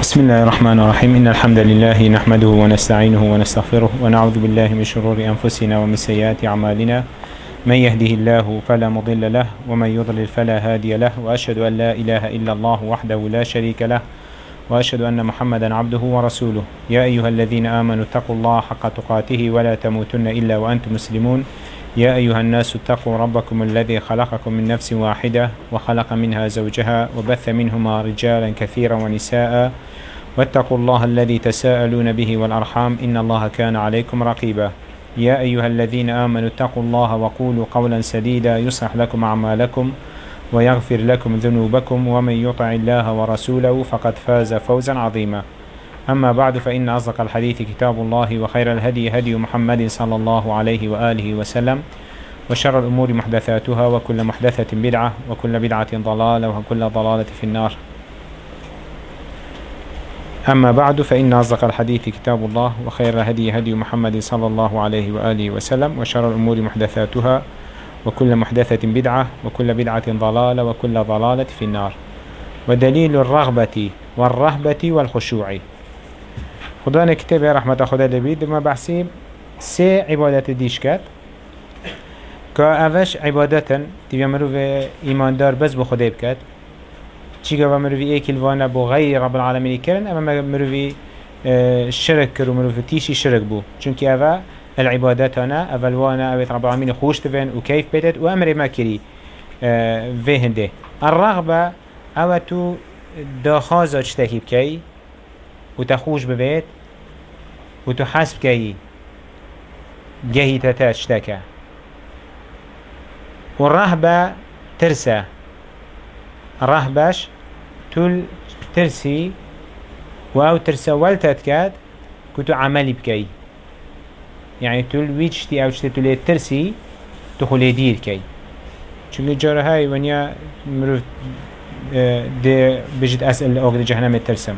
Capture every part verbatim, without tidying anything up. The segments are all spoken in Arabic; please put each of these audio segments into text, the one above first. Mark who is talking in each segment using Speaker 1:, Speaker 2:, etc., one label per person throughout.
Speaker 1: بسم الله الرحمن الرحيم إن الحمد لله نحمده ونستعينه ونستغفره ونعوذ بالله من شرور أنفسنا ومن سيئات أعمالنا من يهده الله فلا مضل له ومن يضلل فلا هادي له وأشهد أن لا إله إلا الله وحده لا شريك له وأشهد أن محمدا عبده ورسوله يا أيها الذين آمنوا اتقوا الله حق تقاته ولا تموتن إلا وأنتم مسلمون يا أيها الناس اتقوا ربكم الذي خلقكم من نفس واحدة وخلق منها زوجها وبث منهما رجالا كثيرا ونساء واتقوا الله الذي تساءلون به والأرحام إن الله كان عليكم رقيبا يا أيها الذين آمنوا اتقوا الله وقولوا قولا سديدا يصلح لكم أعمالكم ويغفر لكم ذنوبكم ومن يطع الله ورسوله فقد فاز فوزا عظيما أما بعد فإن أصدق الحديث كتاب الله وخير الهدي هدي محمد صلى الله عليه وآله وسلم وشر الأمور محدثاتها وكل محدثة بدعة وكل بدعة ضلالة وكل ضلالة في النار. أما بعد فإن أصدق الحديث كتاب الله وخير الهدي هدي محمد صلى الله عليه وآله وسلم وشر الأمور محدثاتها وكل محدثة بدعة وكل بدعة ضلالة وكل ضلالة في النار. ودليل الرغبة والرهبة والخشوع. خدانا كتاب رحمة خدا لبيد ما بحسيب سي عبادة ديش كات كأفش عبادة تبي مروف إيمان دار بس بخدا بكات چيكا مروف ايكل وانا بو غير رب العالمين كرن اما مروف الشرك كرو مروف تيشي شرك بو چونك افا العباداتنا اول وانا اويت رب العالمين خوش تفن وكيف بيتت وامر ما كري فيهنده. الرغبة او تو داخازة اجتكي بكي وتخوش ببيت وتحسب كي جهي تتاشتكى. والرهبة ترسى الرهبش تل ترسي واو ترسى والتتكاد كتو عملي بكي يعني تل ويجتي او جتي تلي ترسي تخلي دير كي چونك جاره هاي ونيا مروف دي بجد اسئل اوغد جهنم الترسم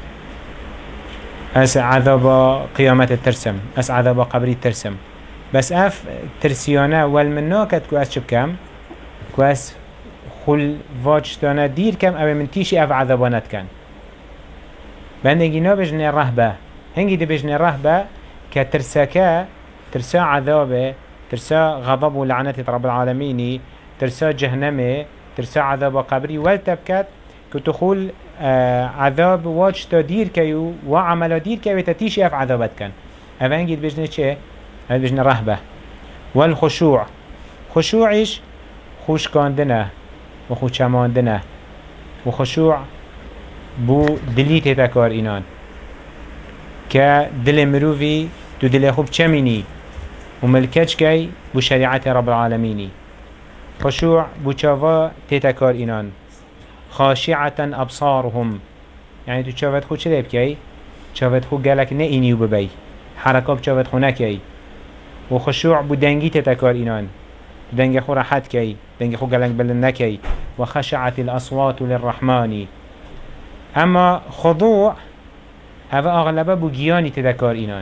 Speaker 1: أس عذاب قيامة الترسم أس عذاب قبري الترسم بس أف ترسيانا والمنا كد كواس شب كم كواس خل واجتانا دير كم أو من تيشي أف عذابانات كان بندقي نا بجن الرهبة هنجي دي بجن الرهبة كترساكا ترسا عذابه ترسا غضب ولعنة رب العالمين ترسا جهنمه ترسا عذاب قبري والتبكت كتخول آه عذاب واجتا دير كيو وعمل دير كيو تتيشي اف عذابات كان افا انجيد بجنه چه؟ هل بجنه رهبه والخشوع خشوعش خوش كاندنه وخوش ماندنه وخشوع بو دلي تتكار اینان که دل مروفي تو دل خوب چميني وملكتش كي بو شريعة رب العالمين. خشوع بو چاوا تتكار اینان خاشعة أبصارهم يعني تو شافت خو چه بكي شافت خو قالك نه إنيو ببي حركات شافت خو نكي وخشوع بدنجي تتكار إنان دنج خو راحت كي دنج خو قالك بلن نكي وخشعت الأصوات للرحمن. أما خضوع هذا أغلبه بجياني تتكار إنان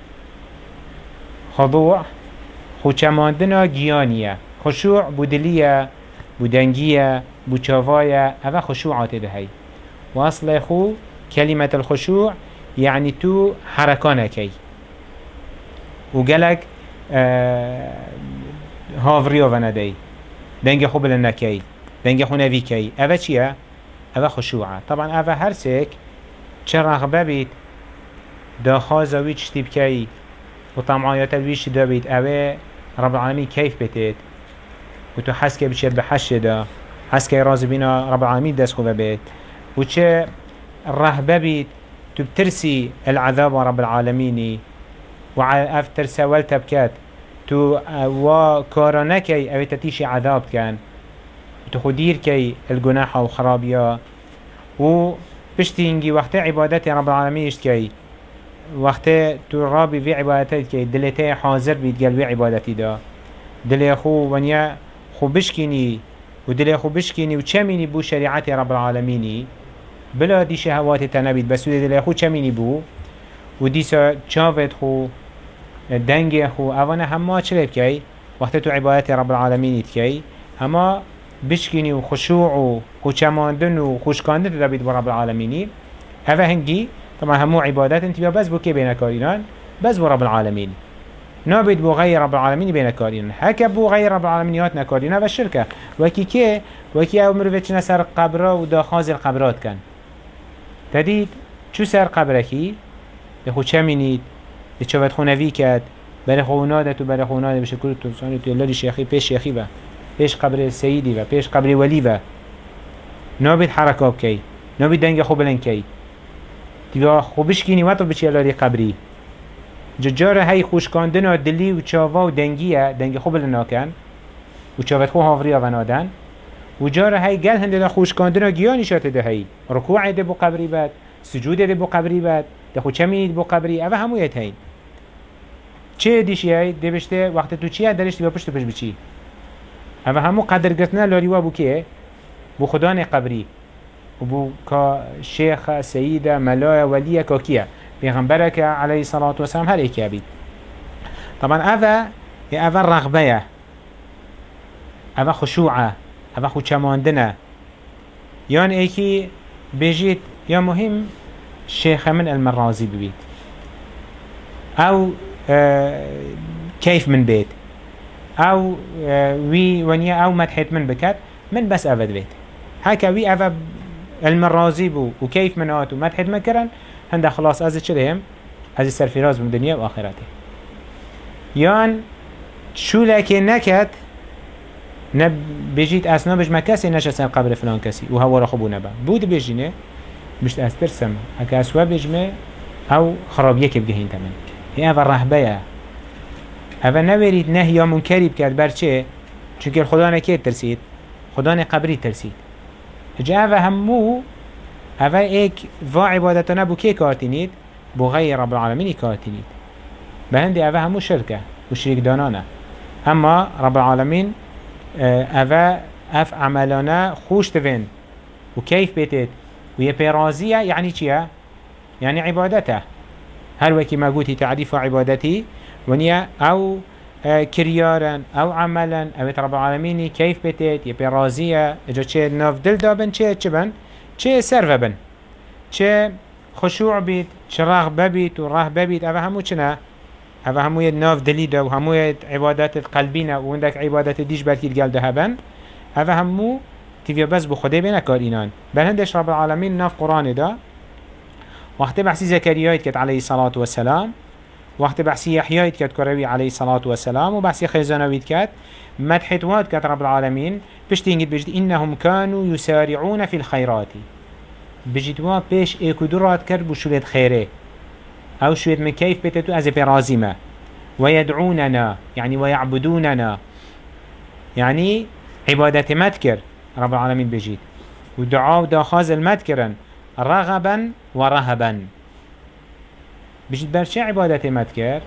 Speaker 1: خضوع خو چماندنا جيانية خشوع بدلية بدنجية بوچاوايا هذا خشوعات ده هي واصل خو كلمة الخشوع يعني تو حركانه كي وقالك آه هافريو فندي دنگ خو بلن كي دنگ خو نبي كي هذا چيه هذا خشوعه. طبعا هذا هرسك چه رغبه بيت داخازه ويش تيب كي وطمعيات الويش دا بيت هذا رب العالمين كيف بيتت وتو حس كي بشير بحش دا حس كي راز بينا رب العالمين داس خوبه بيت وچه الرهبه بيت تبترسي العذاب رب العالمين وعاف ترسى والتبكات تو وكارانكي او تتيشي عذاب كان وتخدير كي الجناح وخرابيا و بشتينجي وقت عبادتي رب العالمين اشتكي وقت تو رابي في عبادتي كي دلتي حاضر بيت قلبي عبادتي دا دلي خو ونيا خو بشكيني ودلي خو بشكيني وچميني بو شريعة رب العالمين بلا دي شهوات تنبيت بس دلي خو چميني بو وديسا چاوت خو دنگ خو اوانا هما چلب كي وقت تو عبادة رب العالمين كي هما بشكيني وخشوع وخشماندن وخشكاندن تدبيت برب العالمين هذا هنجي طبعا همو عبادات انت بس بو كي بين كارينان بس بو رب العالمين نابد بو غير رب العالمين بين كارينان هكا بو غير رب العالمين هاتنا كارينان والشركة وكي كي وكي او مروفيتشنا سر قبره ودا خاز القبرات كان تدید چو سر قبرکی دخو چه مینید دچوت خونوی کد برای خوناده تو برای خوناده بشه کل تو سانی تو لاری شیخی پیش شیخی و پیش قبر سیدی و پیش قبر ولی و نابید حرکاب کی نابید دنگ خوب بلن کی دیگه خوبش کینی و تو بچی لاری قبری ججار هی خوشکاندن و دلی و چاوا و دنگیه دنگ خوب بلن ناکن و چاوت خو هاوری و نادن و جار هی گل هنده دا خوشکاندن و گیانی شاته ده هی رکوع ده بو قبری بد سجود ده بو قبری بد ده خو چمینید بو قبری اوه همویت هی چه دیشی هی ده بشته وقت تو چیه درش دی با پشت پش بچی اوه همو قدر گرتنه لاریوا بو که بو خدان قبری و بو که شیخ سید ملای ولی کاکیه پیغمبره که علیه الصلاة والسلام هر ایکی بید طبعا اوه اوه رغبه اوه خشوعه اوه خو چماندنه یان ایکی بجید یا مهم شیخ من المرازی ببید او كيف من بيت او وي ونيا او مدحت من بكت من بس افد بيت هكا وي افد المرازي بو وكيف من آتو مدحت من كرن هنده خلاص از چلهم از سرفراز من دنيا و آخرته يان شو لكي نكت نب بجيت اسنا بج ما كسي نشسن قبر فلان كسي وهو رخبو نبا بود بجينه مش استرسم هكا اسوا بجمه او خراب يكي بجهين تمن هي افا الرهبية افا نوريد نهي منكري بكات برچه چونك الخدا نكيد ترسيد خدا نقبري ترسيد جا افا همو افا ايك فا عبادتنا بو كي كارتينيد بو غير رب العالمين كارتينيد بهندي افا همو شركة وشريك دانانا اما رب العالمين افا اف عملانا خوش تفين وكيف بيتت وهي بيرازية يعني چيا؟ يعني عبادته هل وكي ما قلتي تعريف عبادتي ونيا او كريارا او عملا او رب العالمين كيف بيتت يا بيرازية اجا چه ناف دل دابن چه چه بن چه سرف بن چه خشوع بيت چه رغبه بيت و رهبه بيت او همو چنا او همو ید ناف دلی دا و همو ید عبادت قلبینه و اندک عبادت دیش برکید گل ده هبن او همو تیویا بس بو خوده بینه کار اینان بل هندش رب العالمین ناف قرآن دا وقت بحثی زکریایت کت علیه صلاة و سلام وقت بحثی یحیایت کت کروی علیه صلاة و سلام و بحثی خیزانویت کت مدحتوات کت رب العالمین پشتی انگید بجد انهم كانوا يسارعون في الخيرات بجدوا پیش ایکو درات کرد بو شولید خیره او شويت من كيف بتتو از برازمة ويدعوننا يعني ويعبدوننا يعني عبادة متكر رب العالمين بجيت ودعاء داخاز المتكرا رغبا ورهبا بجيت برشي عبادة متكر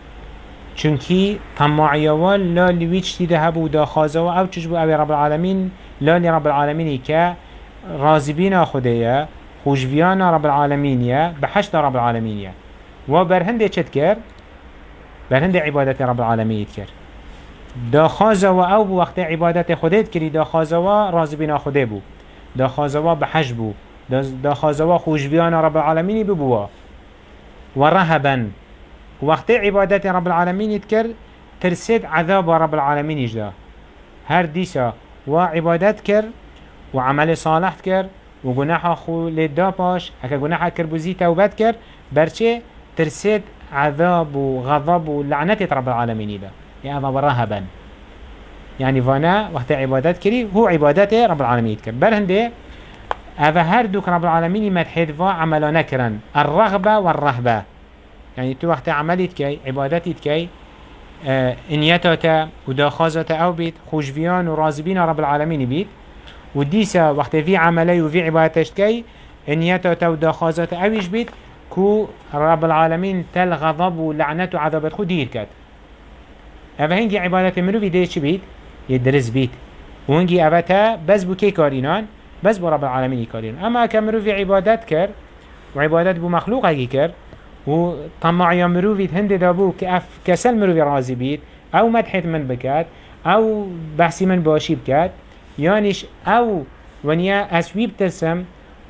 Speaker 1: چونكي طماعيوال لا لويتش تدهبو داخازو او چشبو او رب العالمين لا لرب العالمين كا رازبين خديا خوشبيانا رب العالمين يا بحشت رب العالمين يا و برهنده چت کر برهنده عبادت رب العالمین کر داخازه و او بو وقت عبادت خودت کری داخازه و راضی بنا خوده بو داخازه و بحج بو داخازه و خوشبیان رب العالمین ببوا و رهبا وقت عبادت رب العالمین کر ترسید عذاب رب العالمین اجدا هر دیسا و عبادت کر و عمل صالح کر و گناح خو لیدا پاش اکا گناح کر بوزی توبت کر برچه ترسيد عذاب وغضب ولعنة رب العالمين ده يعني هذا رهبا يعني فانا وقت عبادات كري هو عبادات رب العالمين كر بل هنده هذا هردوك رب العالمين مدحيد فا عملا نكرا الرغبة والرهبة يعني تو وقت عملت كي عبادتت كي آه انيتاتا وداخازتا او بيت خوشفيان ورازبين رب العالمين بيت وديسا وقت في عملي وفي عبادتش كي انيتاتا وداخازتا اويش بيت كو رب العالمين تل غضب ولعنة وعذابت خو دير كات اوه هنگي عبادت مروفي دي چه بيت؟ يدرس بيت وهنگي اوه تا بس بو كي كارينان بس بو رب العالمين كارينان اما كمروفي عبادت كر وعبادت بو مخلوق هكي كر وطمعي مروفي هند دابو كأف كسل مروفي رازي بيت او مدحت من بكات او بحثي من باشي بكات يانش او ونيا اسويب ترسم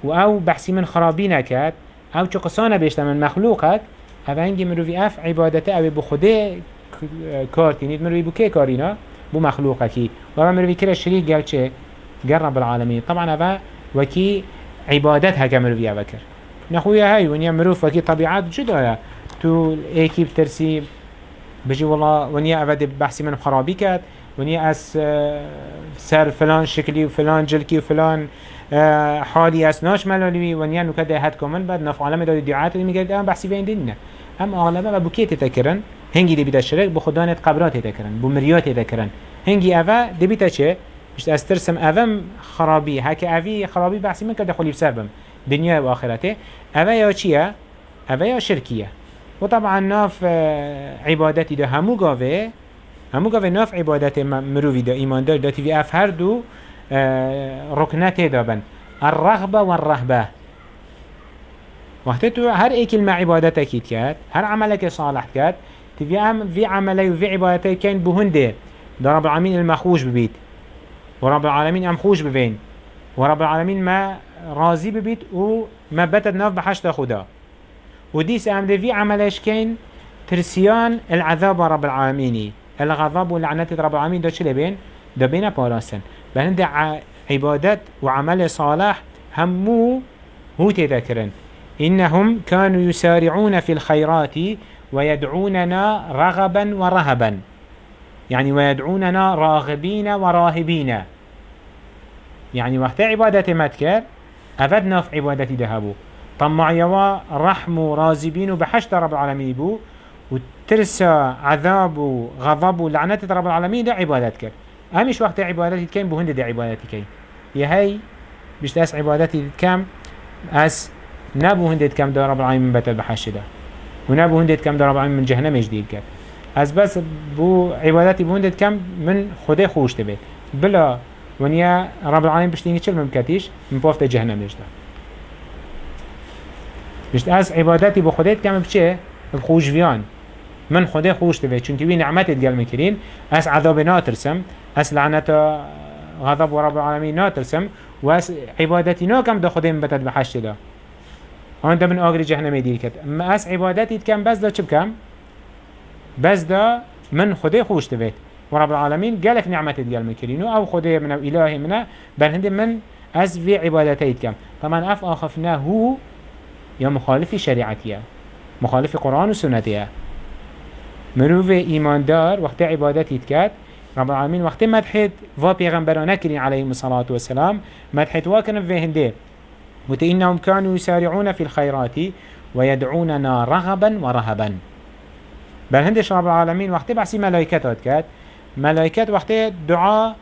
Speaker 1: و او بحثی من خرابی نکد او چو قصانه بیشتر من مخلوقت او هنگی مروی اف عبادته او بو خوده کارتینید مروی بو که کارینا بو مخلوقه کی و او مروی کرا شریک گل چه گل رب العالمین طبعا او وكي عبادت هكا مروفي أفكر نخويا هاي ونيا مروف وكي طبيعات جدا تو ايكي بترسي بجي والله ونيا أفد بحثي من خرابي كات ونيا أس سر فلان شكلي وفلان جلكي وفلان حالي أس ناش ملالوي ونيا نكده هاد كمان بعد نف عالم داد دعاءات اللي ميقال أم بحثي بين ديننا أم أغلبها بوكي تتكرن هنجي دي بيتا الشرك بخدانة قبرات تتكرن بمريات تتكرن هنجي أفا دي بيتا چه مش استرسم أفهم خرابي هكا أفي خرابي بحثي من كده خلي بسبب دنيا وآخرته أفا يا چيا أفا يا شركية وطبعا ناف عبادتي ده همو قاوه همو قاوه ناف عبادتي مروفي ده إيمان دار ده تيوي أف هر دو ركنته دابن الرغبة والرهبة وقت تو هر اي كلمة عبادتك كيت هر عملك صالح كات تيوي أم في عملي وفي عبادتي كان بهنده ده رب العالمين المخوش ببيت ورب العالمين ام خوش ببين ورب العالمين ما راضي ببيت وما بتد ناف بحشت خدا وديس ام دي في عملش كين ترسيان العذاب رب العالمين الغضب واللعنات رب العالمين ده شلي بين ده بينا باراسن بهند عبادات وعمل صالح همو هو تذكرن إنهم كانوا يسارعون في الخيرات ويدعوننا رغبا ورهبا يعني ويدعوننا راغبين وراهبين يعني وقت عبادة متكر أفدنا في عبادة دهبو طمع يوا رحم رازبين بحشت رب العالمين بو وترسى عذاب وغضب ولعنة رب العالمين ده عبادتك أمش وقت عبادتي كين بهند ده عبادتي كين يهي بيش تأس عبادتي كم أس نبو هندت كم ده رب العالمين من بتل بحشت ده ونبو هندت كم ده رب العالمين من جهنم جديد كر از بس بو عبادتي بوندت كم من خده خوش تبه بلا ونيا رب العالمين بشتيني چل ممكتيش من بافت جهنم نجده بشت از عبادتي بو خده كم بچه بخوش فيان من خده خوش تبه چونك بي نعمت تقل مكرين از عذاب ناترسم از لعنت غضب رب العالمين ناترسم واس عبادتي نا كم دا خده من بتد بحشت دا هانده من آغري جهنم دير كت اما از عبادتي كم بس دا چب كم بس دا من خده خوش تبيت ورب العالمين قالك نعمة تقال مكرينو او خده من او إلهي منه بل هنده من از في عبادتي كم طبعا اف آخفنا هو يا مخالف شريعتيه مخالف قرآن و سنتيه مروف ايمان دار وقت عبادتي تكات رب العالمين وقت مدحت و پیغمبرانه كرين عليهم الصلاة والسلام مدحت واكن في هنده وتإنهم كانوا يسارعون في الخيرات ويدعوننا رغبا ورهبا بل هندش رب العالمين وقت بحثي ملائكات كات ملائكات وقت دعاء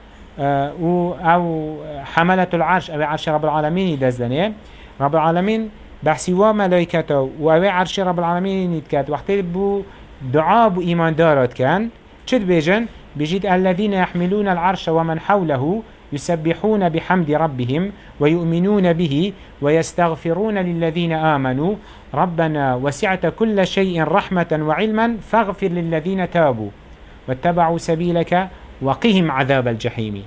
Speaker 1: او او حملة العرش او عرش رب العالمين دزدنه رب العالمين بحثي و ملائكته و او عرش رب العالمين كات وقت بو دعاء بو ايمان دارات كان چد بيجن بيجيد الذين يحملون العرش ومن حوله يسبحون بحمد ربهم ويؤمنون به ويستغفرون للذين آمنوا ربنا وسعت كل شيء رحمة وعلما فاغفر للذين تابوا واتبعوا سبيلك وقهم عذاب الجحيم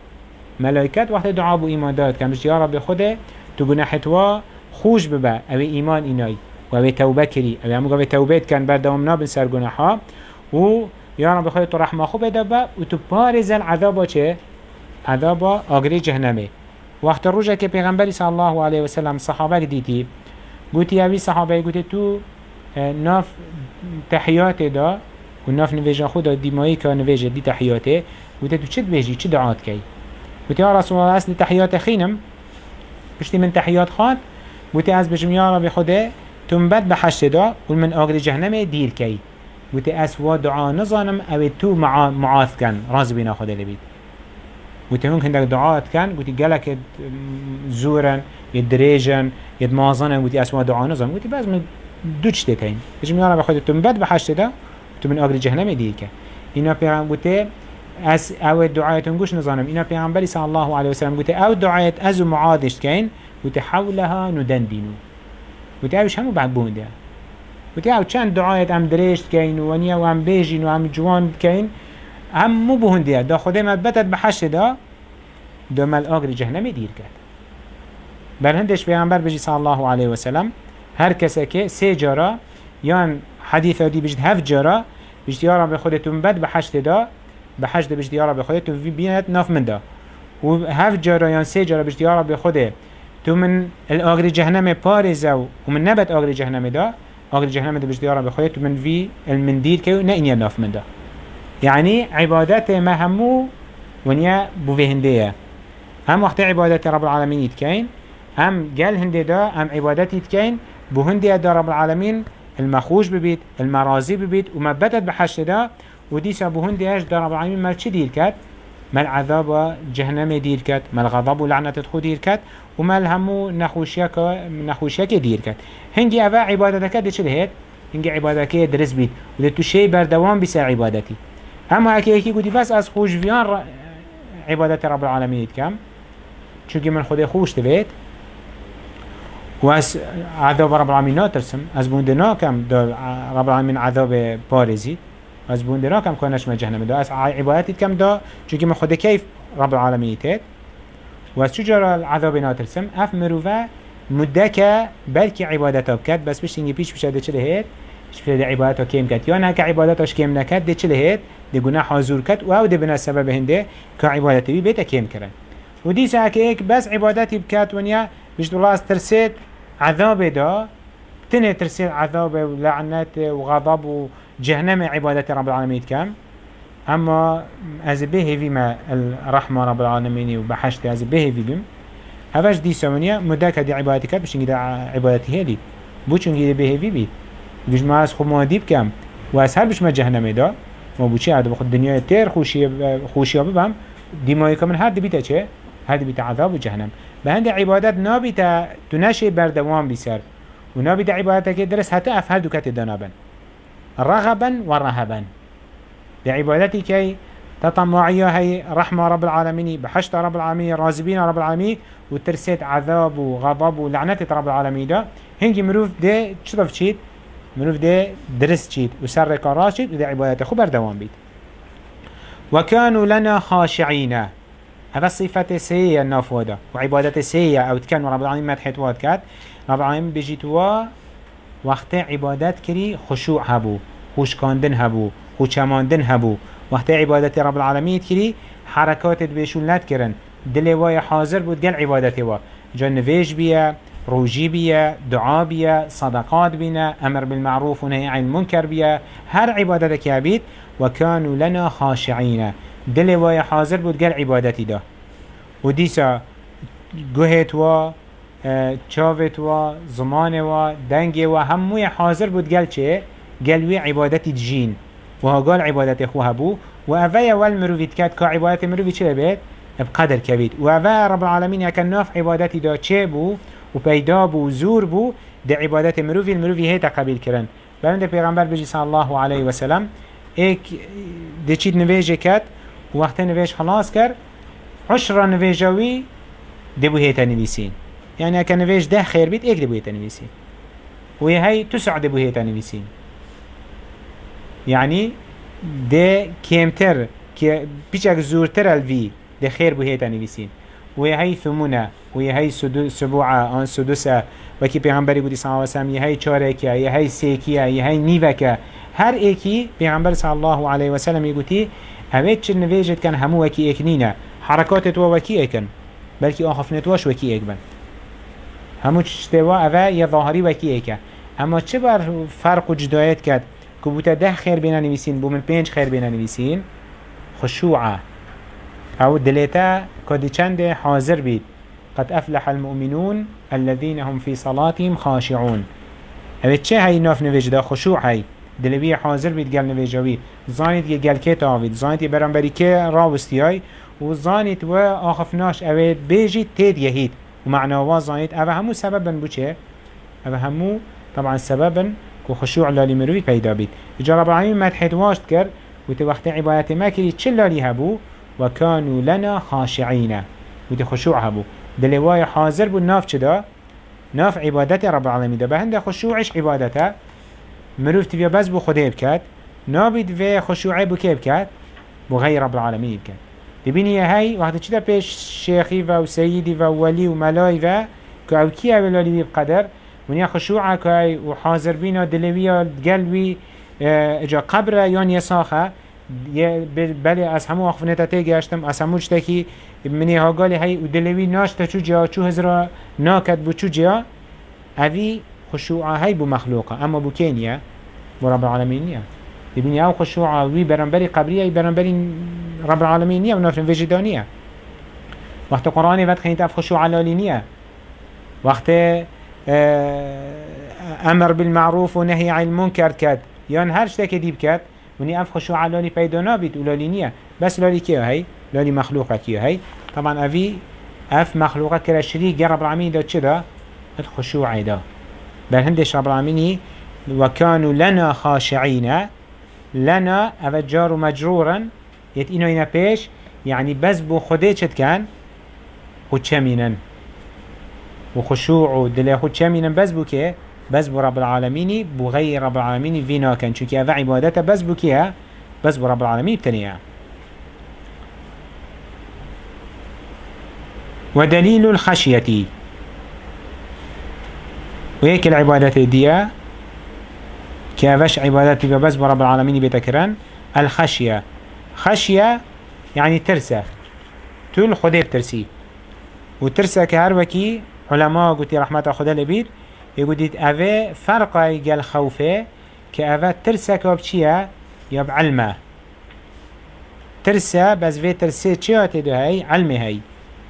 Speaker 1: ملائكات وقت دعاء بو إيمان دارت كان بجي يا رب خده تبنا حتوا خوش ببا او إيمان إناي او توبة كري او همو توبات كان بردوامنا بسر گناحا و يا رب خده تو رحمة خو بدبا و تو بارز العذابا چه؟ عذابا آگری جهنمه وقت روزه که پیغمبری صلی الله علیه و سلم صحابه دیدی گویی اوی صحابه گویی تو ناف تحیات دا و ناف نویجه خدا دیمایی که نویجه دی تحیاته گویی تو چه دویجی چه دعات کی گویی یا رسول الله اصل تحیات خینم پشتی من تحیات خان گویی از بجم یا رب خدا تنبت بحشت دا و من آگری جهنمه دیر کی گویی از و دعا نظانم او تو مع معاذ کن راز بینا خدا لبید قلت ممكن دك دعاءات كان قلت جالك زورا يدريجن يدمازنا قلت اسماء دعاء نظام قلت بس من دوتش تكين بيجي من يلا بخد تنبت بحشت ده تو من اجر جهنم ديك اینا پیغمبر قلت از او دعاء تنگوش نظام اینا پیغمبر صلی الله علیه و سلم قلت او دعاء از معادش كين قلت حولها ندندن قلت اوش همو بعد بونده قلت او چند دعاء ام دريشت كين ونيا وام بيجين وام جوان كين هم مو بهندیه دا خدا مدبتت بحشت دا دا مل آگری جهنم دیر کرد برهندش پیغمبر بجی صلی الله علیه و سلم هر کسی که سه جارا یان حدیث دی بجد هفت جارا بجد یا رب خودتون بد به حشت دا به حشت بجد یا رب خودتون بینت ناف من دا و هفت جارا یان سه جارا بجد یا رب خودت تو من الاغر جهنم پارزه و من نبت اغر جهنم دا اغر جهنم دا بجد یا رب خودت من في المندير كيو نه انيا ناف من دا يعني عبادات ما همو ونيا بوفي هندية هم وقت عبادات رب العالمين يتكين هم قال هندي دا هم عبادات يتكين بو هندية دا رب العالمين المخوش ببيت المرازي ببيت وما بدت بحشت دا وديسا بو هندية دا رب العالمين مال چه دير كات مال عذاب جهنم دير كات مال غضب ولعنة تدخو دير كات ومال همو نخوشيك نخوشيك دير كات هنجي افا عبادتك دي چه لهيت هنجي عبادتك درس بيت ودي تو شي بردوام بسا عبادتي اما هكي هكي قلتي بس از خوش فيان عبادت رب العالمين يتكم چونكي من خود خوش تبيت واس عذاب رب العالمين ناترسم از بوندنا كم دار رب العالمين عذاب بارزي از بوندنا كم كونش ما جهنم دا از عبادت يتكم دا چونكي من خود كيف رب العالمين يتت واس چجار العذاب ناترسم اف مروفا مدكا بلكي عبادتها بكت بس بش تنجي بيش بشاده چه لهيت شفته عبادتها كيم كت يا نهك عبادتهاش كيم نكت دي چه لهيت دي گناه حضور كت و او دي بنا سبب هنده كعبادتي بي بيتا كيم كرن و دي ساعة كيك بس عبادتي بكات ونيا بجد الله ترسيت عذاب دا تنه ترسيت عذاب ولعنة وغضب وجهنم عبادتي رب العالمين كام اما از به في ما الرحمة رب العالمين وبحشت از به في بم هفاش دي سوانيا مداك دي عبادتي كات بشنجي دا عبادتي هلي بو چونجي دي به في بيت بيش ما از خو مادي بكام و از هر بش ما جهنم دا ما بوچه عدو بخود دنیای تیر خوشی خوشی ببم دیمایی که من هر دبیته چه هر دبیته عذاب و جهنم به هند عبادت نابیته تو نشه بردوام بیسر و نابیته عبادت که درس حتی افهر دو کت دانابن رغبا و رهبا به عبادتی که تطمعیه هی رحمه رب العالمین بحشت رب العالمین رازبین رب العالمین و ترسیت عذاب و غضب و لعنت رب العالمین دا هنگی مروف ده چطف چید منوف ده درس چید و سر کارا چید و ده عبادت خو بردوام بید وكانوا لنا خاشعين هذا صفة سيئة النافوده وعبادة سيئة او تكن رب العالمين مدحت واد كات رب العالمين بجيتوا وقت عبادت كري خشوع هبو خوشكاندن هبو خوشماندن هبو وقت عبادة رب العالمين كري حركات بيشولات كرن دلواي حاضر بود قل عبادته وا جنفيج بيا روجي بيا دعاء بيا صدقات بينا أمر بالمعروف ونهي عن المنكر بيا هر عبادتك يا بيت وكانوا لنا خاشعين دلواي حاضر بود قل عبادتي ده وديسا جهت و چاوت و زمان و دنگ و هموی حاضر بود قل چه قل وی عبادتي جين وها قال عبادتي خوها بو و اوه اول مروفيت كات كا عبادتي مروفي چه بيت بقدر كبيت و اوه رب العالمين يكن ناف عبادتي ده چه بو و پیدا بو زور بو ده عبادت مروفی المروفی هیتا قبیل کرن برند پیغمبر بجی صلی الله علیه و سلم ایک ده چید نویجه کد و وقت نویج خلاص کر عشر نویجوی ده بو هیتا نویسین یعنی اکا نویج ده خیر بید ایک ده بو هیتا نویسین و یه هی تسع ده بو هیتا نویسین یعنی ده کمتر که پیچک زورتر الوی ده خیر بو هیتا نویسین وهي ثمنة وهي سبوعة آن سدسة وكي پیغمبری بودی صلی الله علیه وسلم یهی چارکه یهی سیکیه یهی نیوکه هر ایکی پیغمبر صلی الله علیه وسلم یگوتی اوید چه نویجت کن همو وکی ایک نینه حرکاتت و وکی ایکن بلکی آخفنت واش وکی ایک بن همو چشتوا اوه یه ظاهری وکی ایکه اما چه بر فرق و جدایت کد که بوتا ده خیر بین نویسین بو من پنج خیر بین نویسین خشوعه او دليتا كودي چند حاضر بيت قد أفلح المؤمنون الذين هم في صلاتهم خاشعون او چه هاي ناف نویج دا خشوع هاي دلوی حاضر بيت قال نویجوی زانید که گل که تاوید زانید که برانبری که راوستی هاي و زانید و آخفناش او بیجید تید یهید و معناوا زانید او همو سببا بو چه او همو طبعا سببا که خشوع لالی مروی پیدا بيت اجا رب العالمين مدحت واشت کر و تو وقت عبادت ما کری چه لالی هبو وكانوا لنا خاشعين ودي خشوع هبو دلواي حاضر بو ناف چدا ناف عبادت رب العالمين ده بهند خشوعش عبادته مروف تبيا بس بو خده بكات نابد في خشوعي بو كي بكات بو غير رب العالمين بكات تبيني هاي وقت چدا پیش شيخي و سيدي و ولي و ملاي و که او کی او لالی بقدر ونیا خشوع که و حاضر بینا دلوی قلبی اجا قبر یان یساخه بله از همو آخفنتا تیگشتم از همو چتکی منی ها گالی هی و دلوی ناشتا چو جا چو هزرا ناکد بو چو جا اوی خشوع هی بو مخلوقه اما بو کینیه بو رب العالمین نیه ببینی او خشوع وی برنبری قبریه ای برنبری رب العالمین نیه و نافرین وجدانیه وقت قرآنی وقت خیلی تف خشوع علالی نیه وقت امر بالمعروف و نهی عن المنکر کد یان هر شتک دیب کد ونی اف خشوع لالی پیدا نابید و لالی نیه بس لالی کیه هی لالی مخلوقه کیه هی طبعا اوی اف مخلوقه کرا شریک رب العالمین دا چه دا الخشوع دا بل هندش رب العالمین وكانوا لنا خاشعين لنا اف جار مجرورا يت اینو اینا پیش يعني بس بو خده چت كان خود چمینن و خشوع و دل خود چمینن بس بو که بس بو رب العالمين بو غير رب العالمين فينا كان چونك اف عبادته بس بو كيه بس بو رب العالمين بتنيه ودليل الخشية وهيك العبادات دي كافش عبادات بس بو رب العالمين بتكرن الخشية خشية يعني ترسى تول خده بترسي وترسى كهر وكي علماء قلت رحمة خدا لبيت يقولت اوه فرقه يقال خوفه كأوه ترسى كابچيه يب علمه ترسى بس في ترسى چيه تدو هاي علمه هاي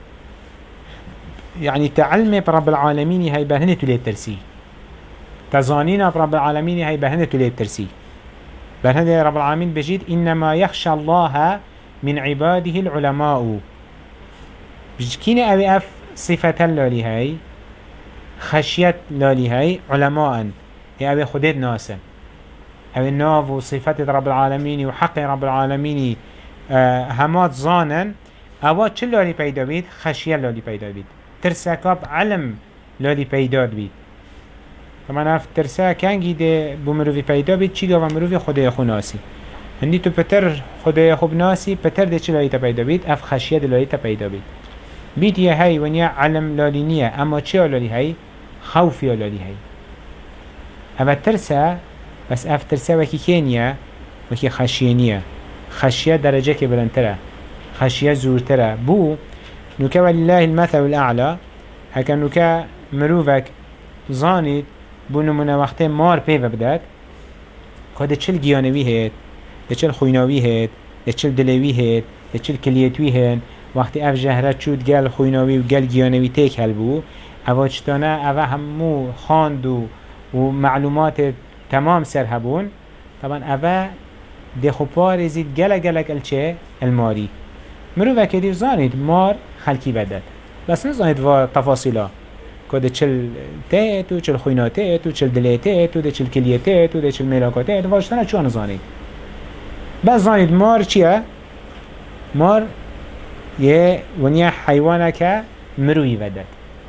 Speaker 1: يعني تعلمه برب العالمين هاي بهنه تولي ترسي تظانينا برب العالمين هاي بهنه تولي ترسي بهنه رب العالمين بجيد إنما يخشى الله من عباده العلماء بجكين أبي أف صفة لالي هاي خشية لالي هاي علماء هي أبي خديد ناسا أبي الناف وصفة رب العالمين وحق رب العالمين آه همات ظانا أبا چل لالي پیدا بید خشية لالي پیدا بید ترساكاب علم لالي پیدا بید طبعا اف ترسا کنگی ده بو مروفی پیدا بید چی گا و مروفی خدای خو ناسی هندی تو پتر خدای خوب ناسی پتر ده چی لالی تا پیدا بید اف خشیه ده لالی تا پیدا بید بید یه هی ونیا علم لالی نیه اما چی لالی هی؟ خوفی لالی هی اما ترسا بس اف ترسا وکی که نیه وکی خشیه نیه خشیه درجه که بلندتره خشیه زورتره بو نوکه ولله المثل الاعلى هکا نوکه مروفک زانید بو نمونه وقتی مار پیو بدد که ده چل گیانوی هید ده چل خویناوی هید ده چل دلوی هید ده چل کلیتوی هید وقتی اف جهره چود گل خویناوی و گل گیانوی تیک هل بو اوه چطانه اوه همو خاند و معلومات تمام سر هبون طبعا اوه ده خوبار زید گل گلک الچه الماری مرو وکدیر زانید مار خلکی بدد بس نزانید و تفاصیلا که ده چل تیت و چل خویناتیت و چل دلیتیت و ده چل کلیتیت و ده چل میلاکاتیت و واشتانه چون نزانید بس زانید مار چیه؟ مار یه ونیا حیوانه که مروی ودد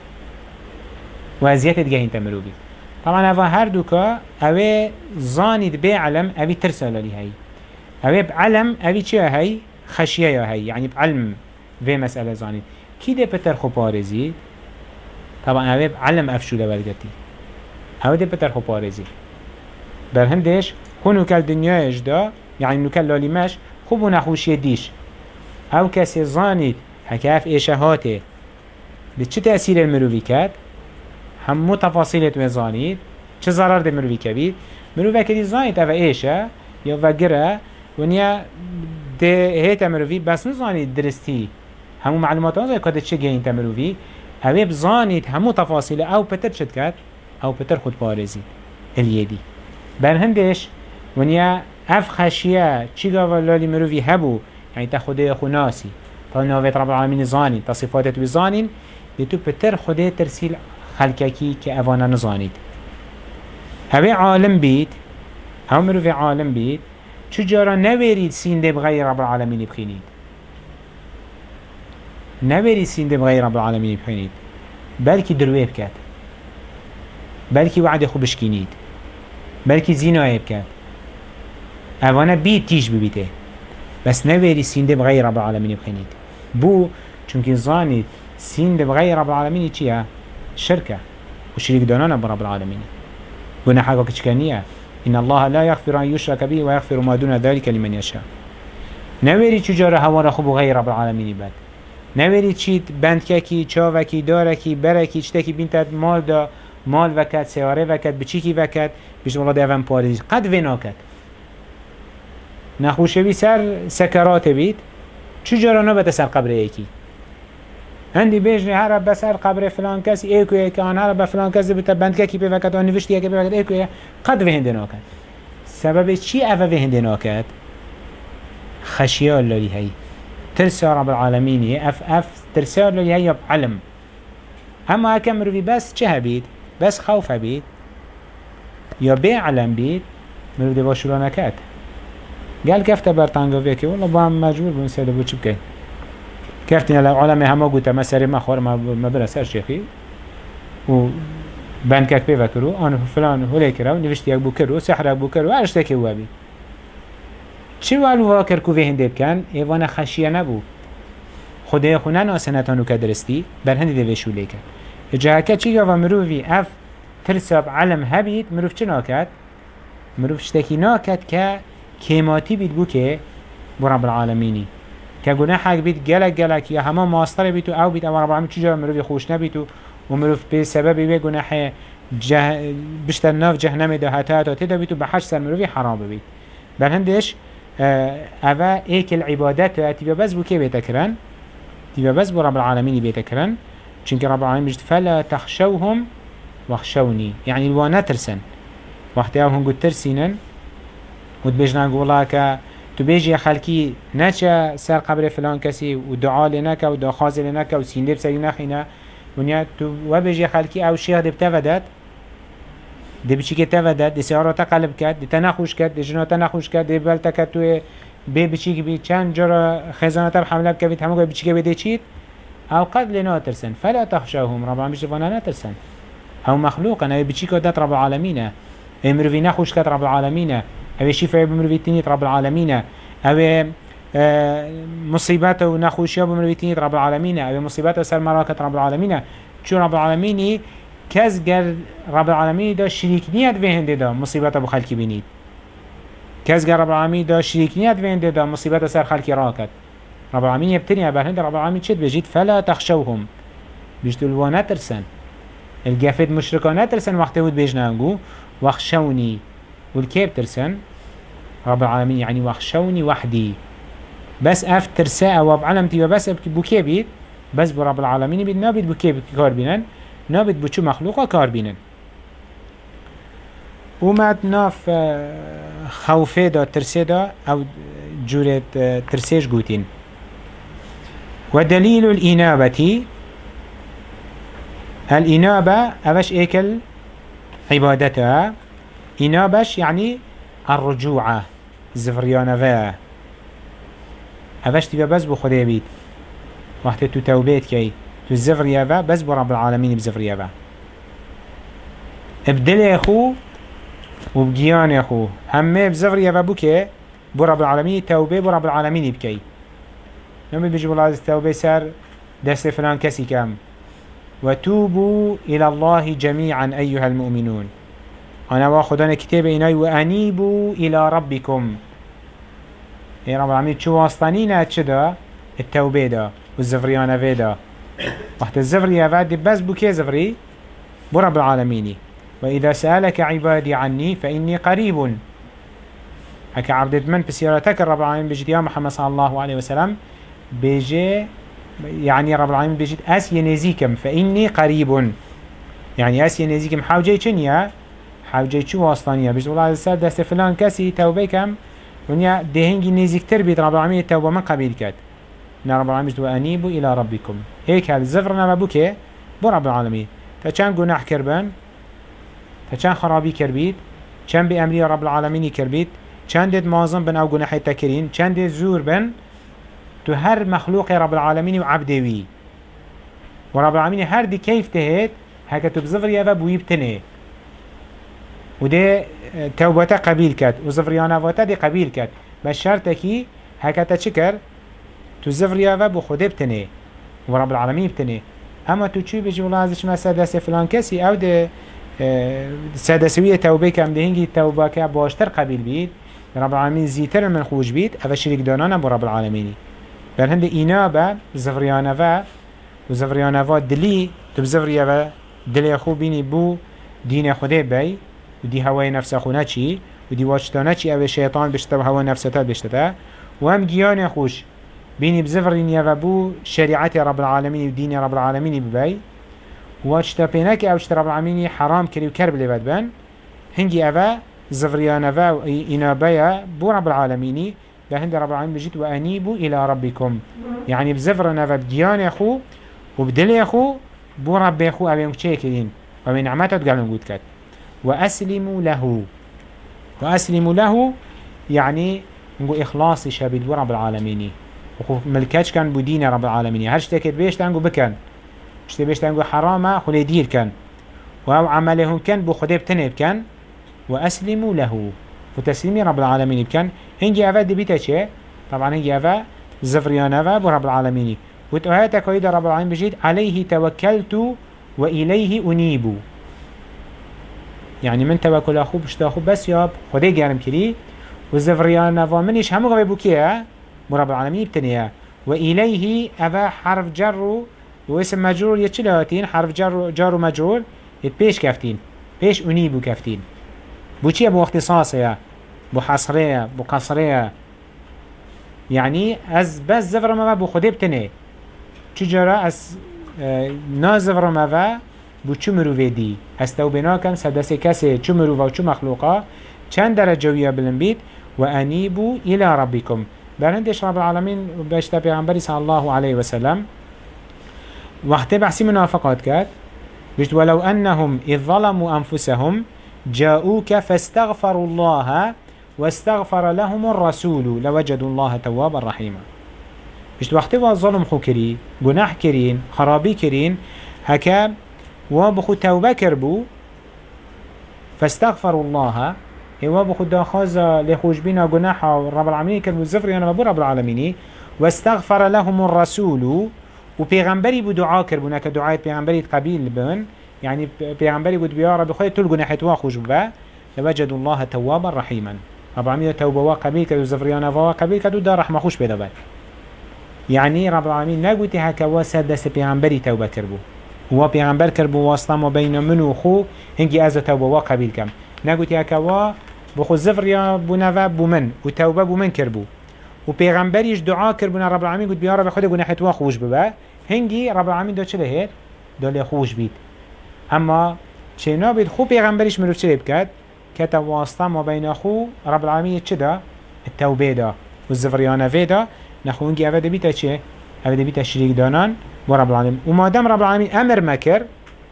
Speaker 1: و ازیت دیگه اینتا مروی طبعا اوه هر دو که اوه زانید به علم اوه ترسالالی هی اوه بعلم اوه چیه هی؟ خشیه یا هی یعنی بعلم و مسئله زانید کی ده پتر خوب آرزید؟ طبعا اوه بعلم افشوده برگتی اوه ده پتر خوب آرزید بر هندش خونو کل دنیایش دا یعنی نو کل لالیمش خوب و نخوشی دیش او کسی زانید حکه اف ایشهاته ده چه تأثیر المروی کد؟ همو تفاصیلت و زانید چه ضرر ده مروی کبید؟ مروی کدی زانید اوه ایشه یا وگره ونیا ده هیت مروی بس نزانید درستی همو معلومات آنزای که ده چه گه اینتا مروی اوه بزانید همو تفاصیل او پتر چد کد؟ او پتر خود پارزید الیدی بر هندش ونیا اف خشیه چی گاوا لالی مروی هبو يعني تا خده خو ناسي تا نوات رب العالمين زانين تا صفاتت بزانين دي تو پتر خده ترسيل خلقكي كي اوانا نزانيد هوا عالم بيت هم مرو في عالم بيت چجارا نويريد سين دي بغير رب العالمين بخينيد نويريد سين دي بغير رب العالمين بخينيد بلكي دروي بكات بلكي وعد خو بشكينيد بلكي زيناي بكات اوانا بيت تيج ببيته بس نويري سينده بغير رب العالمين بخينيد بو چونك زانيد سينده بغير رب العالمين چيه؟ شركة وشريك دانانا برب العالمين قلنا حاجة كتشكانية إن الله لا يغفر أن يشرك به ويغفر ما دون ذلك لمن يشاء نويري تجارة هوا خبو غير رب العالمين بات نویری چیت بندکی، چاوکی، دارکی، برکی، چتکی بینتد مال دا مال وکد، سیاره وکد، بچیکی وکد، بیش والله دوام پاریز قد ویناکد. نخوشوی سر سکرات بید، چجورا نبت سر قبر ایکی؟ هندی بیشنی هر با سر قبر فلان کسی ایکو ایک آن هر با فلان کسی بتا بندکی پی وکد آن نوشتی ایکی پی وکد ایکو ایک قد وهنده ناکد. سبب چی اوه وهنده ناکد؟ خشیه اللهی هی. ترسى رب العالمين اف اف ترسى له هي بعلم اما هكم مروي بس چه بيت بس خوف بيت يا بعلم بيت مروي دي باشورانكات قال كيف تبرتانغو فيكي والله بام مجبور بون سيده بو چبكي كيفتني العالم هما قلت مساري ما خور ما بلا سر شيخي و بانكاك بيفكرو انا فلان هوليك راو نفشتي ابو كرو سحر ابو كرو اشتكي وابي چه والو واکر کو وهنده بکن ایوان خشیه نبو خدای خونه ناسنتانو که درستی بر هندی دوشو لیکن جاکه چی یا و مروفی اف ترساب علم هبید مروف چه ناکد؟ مروف شتکی ناکد که کیماتی بید بو که بو رب العالمینی که گناه حق بید گلک گلک یا همه ماستر بید او بید او رب العالمین چی جا مروفی خوش نبید و مروف به سببی به گناه جه بشتر ناف جهنم ده حتا حتا تدا بید و به حش سر مروفی حرام بید بر هندش اوه ایک العبادت تیبا بس بو که بیتکرن تیبا بس بو رب العالمین بیتکرن چونکه رب العالمین بجد فلا تخشوهم واخشوني يعني الوانا ترسن وقتی هم قد ترسينن و تبجنا قولا که تو بیجی خلکی نچه سر قبر فلان کسی و دعا لنکه و داخاز لنکه و سینده بسری نخینه ونیا تو و بیجی خلکی او شیخ دب تودد دی بچی که تودد دی سیارات قلب کرد دی تنخوش کرد دی جنات نخوش کرد دی بلتا کرد توی بی بچی که بی چند جارا خزانت بحمله بکوید همه بچی که بیده چید او قد لنا ترسن فلا تخشاهم رب العالمین بجوانا نترسن او مخلوقا او بچی که دات رب العالمین او مروی نخوش کرد رب العالمین او شفای بمروی تینیت رب العالمین او مصیبت و نخوشی بمروی تینیت رب العالمین او مصیبت و سر مراکت رب العالمین چون رب العالمینی کس گر رب العالمین دا شریک نیت وهنده دا مصیبت بو خلکی بینید کس گر رب العالمین دا شریک نیت وهنده دا مصیبت سر خلکی راکت رب العالمین يبتني أبا هند رب العالمين شد بجيت فلا تخشوهم بيجتوا نترسن الجافد مشركان نترسن وقت ود بيجنانجو واخشوني والكيب ترسن رب العالمين يعني واخشوني وحدي بس اف ترساء وبعلمتي وبس بوكي بيت بس برب العالمين بيت نابد بوكي كار بينن نابد بوشو مخلوقا كار بينن وما ناف خوفه دا ترسه دا او جورة ترسيش قوتين ودليل الإنابة الإنابة أبش إيكل عبادتها إنابش يعني الرجوع زفريانا فا أبش تبا بس بخده بيت وقت تو توبيت كي تو الزفريا فا بس برب العالمين بزفريا فا ابدل يخو وبجيان يخو همه بزفريا فا بوكي برب العالمين توبه برب العالمين بكي نمي بيجي والله التوبة سر دست فلان كسي كم وتوبوا إلى الله جميعا أيها المؤمنون أنا واخدان كتاب إناي وأنيبوا إلى ربكم يا رب العالمين شو واصلانين أتشدا التوبة دا والزفريانة فيدا وقت الزفرية فادي بس بكي زفري برب العالمين وإذا سألك عبادي عني فإني قريب هكا عبدت من بسيارتك رب العالمين بجد يا محمد صلى الله عليه وسلم بيجي يعني رب العالمين بيجي أس ينزيكم فإني قريب يعني أس ينزيكم حوجي چنيا حوجي چو واصلانيا بيجي والله السر دست فلان كسي توبيكم ونيا دهنجي نزيكتر بيت رب العالمين التوبة من قبيل كات نا رب العالمين وأنيبوا إلى ربكم هيك هالزفرنا مبوكي بو رب العالمين تاچان گناح كربان تاچان خرابي كربيت چان بأمري رب العالمين كربيت چند دید مازن بن او گناح تکرین چند دید زور بن تو هر مخلوق رب العالمین و عبدوی و رب العالمین هر دی کیف تهید هکا تو بزفر یاوه بویب تنه و ده توبتا قبیل کد و زفریانواتا دی قبیل کد بس شرطه کی هکا تا چکر تو زفر یاوه بو خوده بتنه و رب العالمین بتنه اما تو چی بجی والله ازش ما سدس فلان کسی او ده سدسویه توبه کم ده هنگی توبه که باشتر قبیل بید رب العالمین زیتر من خوش بید او شریک دانانا با رب العالمینی بل هند اینا با زفریانه و زفریانه و دلی تو بزفریه و دلی خوب بینی بو دین خوده بی و دی هوای نفس خونه چی و دی واجتانه چی او شیطان بشته و هوا نفسته بشته و هم گیان خوش بینی بزفرینیه و بو شریعت رب العالمین و دین رب العالمین ببی واجتا پینک اوشت رب العالمین حرام کری و کرب لیبد بن هنگی اوه زفریانه و اینابه بو رب العالمینی به هند رب العالمین بجید و انیبو الى ربکم یعنی بزفرانه و بگیان خو و بدل خو بو رب خو اوه چه کرین و به نعمتت قلن قود کد و اسلمو له و اسلمو له يعني نقول إخلاصي شابيد بو رب العالمين وخو ملكاتش كان بو دين رب العالمين هرش تاكد بيش تنقو بكن اشتي بيش تنقو حرامة خلي دير كان وهو عملهم كان بو خديب تنب كان وأسلموا له وتسليمي رب العالمين بكن هنجي أفا دبيتا چه طبعا هنجي أفا زفريان أفا بو رب العالمين وتوهاتا كويد رب العالمين بجيد عليه توكلت وإليه أنيب يعني من توكل أخو بشتا بس ياب خدي جارم كري والزفريان أفا منيش همو غبي بوكيه رب العالمين بتنيا وإليه أفا حرف جر واسم مجرور يتشلهاتين حرف جر جار ومجرور يتبيش كفتين بيش أنيبو كفتين بو چيه بو اختصاصية بو حصرية بو قصرية يعني از بس زفر ما بو خده بتنه چجارة از اه نا زفر ما بو چو مروفه دي هستو بنا كم سدس كسي چو مروفه و چو مخلوقا چند درجوية بلن بيت وأنيبو إلى ربكم برندش رب العالمين باشتا پیغمبری صلى الله عليه وسلم وقت بحثي منافقات كات بجد ولو أنهم إذ ظلموا أنفسهم جاءوك فاستغفروا الله واستغفر لهم الرسول لوجدوا الله توابا رحيما بجد وقت الظلم خو كري جناح كرين خرابي كرين هكا وابخو توبة كربو فاستغفروا الله هو بخد داخازا لخوش بينا جناحا رب العالمين كان مزفر يعني مبور رب العالمين واستغفر لهم الرسول وبيغمبري بدعاء كربونا كدعاء بيغمبري قبيل بن يعني بيغمبري قد بيا رب خير تل جناحت واخوش با لوجدوا الله توابا رحيما رب العالمين توبة وقبيل كدو زفريانا وقبيل كدو دا رحمة خوش بيدا با يعني رب العالمين نقوتي هكا وسادس بيغمبري توبة كربو هو بيغمبر كربو واسطة ما بين من وخو هنجي ازا توبة وقبيل كم نقوتي هكا بخو زفريا بونوا بومن وتوبه بومن كربو وبيغمبريش دعاء كربونا رب العالمين قد بيا رب خود جناحت وا خوش ببا هنگي رب العالمين دا چه هيت دا له خوش بيت اما چنا بيت خو بيغمبريش مروف چه بكات كتا واسطه ما بين خو رب العالمين چه دا التوبه دا والزفريانه فيدا نخو هنگي اوه دبيتا چه اوه دبيتا شريك دانان ورب العالمين وما دام رب العالمين امر مكر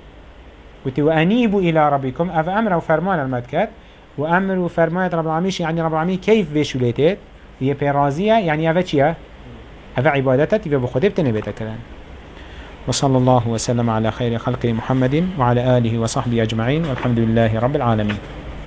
Speaker 1: وتو انيبوا الى ربكم اف امر وفرمان المدكات وأمر وفرماية رب العالمين يعني رب العالمين كيف بيشوليتت هي برازية يعني أفا چيا أفا عبادتها تبقى بخده بتنبيتها كلام وصلى الله وسلم على خير خلق محمد وعلى آله وصحبه أجمعين والحمد لله رب العالمين.